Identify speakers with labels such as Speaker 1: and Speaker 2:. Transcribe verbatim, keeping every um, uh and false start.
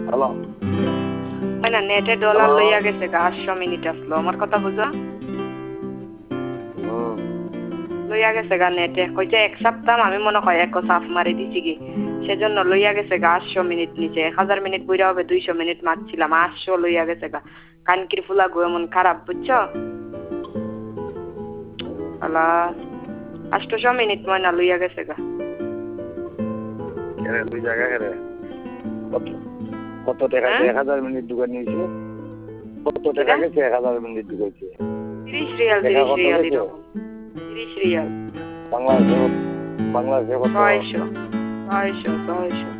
Speaker 1: hello
Speaker 2: ওই না নেটে ডলার লইয়া গেছে গা আটশো মিনিট আসলো আমার কথা বুঝো লইয়া গেছে গা নেটে কইছে এক সপ্তাহ আমি মনে হয় এক সাফ মারি দিছি কি সেজন্য লইয়া গেছে গা আটশো মিনিট নিচে এক হাজার মিনিট বইরা হবে দুইশো মিনিট মারছিলাম আটশো লইয়া গেছে গা কানকির ফুলা গো এমন খারাপ বুঝছো আলা আটশো মিনিট ময়না লইয়া গেছে গা
Speaker 1: দুই জায়গা করে কত কত টাকা এক হাজার মিনিট দোকান নিয়েছে কত টাকা গেছে এক হাজার মিনিট ঢুকেছে
Speaker 2: তিরিশ রিয়াল তিরিশ রিয়াল এরকম তিরিশ রিয়াল
Speaker 1: বাংলাদেশে বাংলাদেশে কত
Speaker 2: ছয়শো ছয়শো ছয়শো